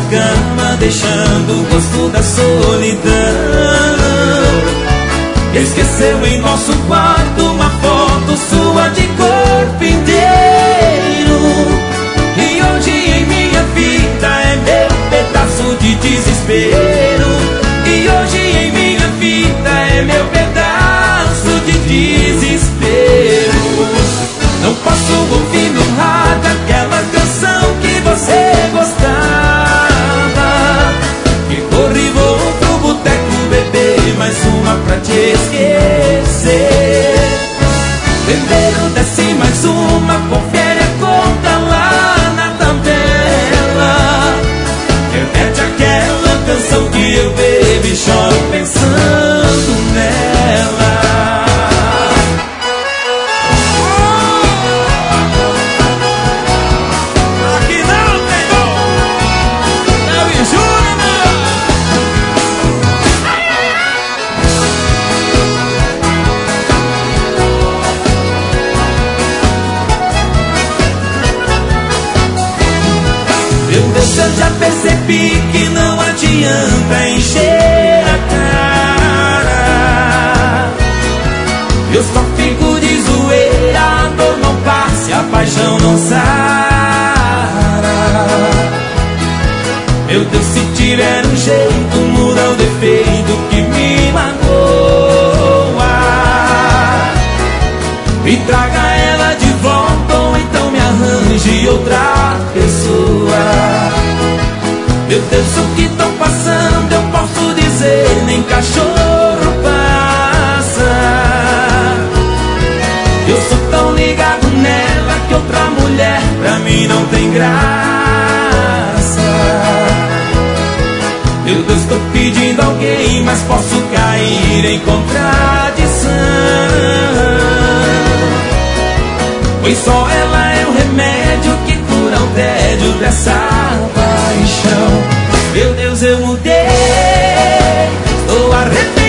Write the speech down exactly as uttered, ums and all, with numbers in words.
cama, deixando o gosto da solidão. Esqueceu em nosso quarto uma foto sua de corpo inteiro. E hoje em minha vida é meu pedaço de desespero. E hoje em minha vida é meu pedaço de desespero. Não posso ouvir no rádio aquela canção que você gostava. Que corre e vou pro boteco beber mais uma pra te esquecer. Primeiro desce mais uma, confere a conta lá na tabela. Repete aquela canção que eu bebo e choro pensando nela. Eu já percebi que não adianta encher a cara. Eu só fico de zoeira, a dor não passa, a paixão não sara. Meu Deus, se tiver um jeito, muda o defeito que me magoa. Me traga ela de volta, ou então me arranje outra pessoa. Meu Deus, o que tô passando eu posso dizer, nem cachorro passa. Eu sou tão ligado nela que outra mulher pra mim não tem graça. Meu Deus, tô pedindo alguém, mas posso cair em contradição. Pois só ela é o remédio que cura o tédio dessa paixão. Meu Deus, eu mudei, estou arrependido.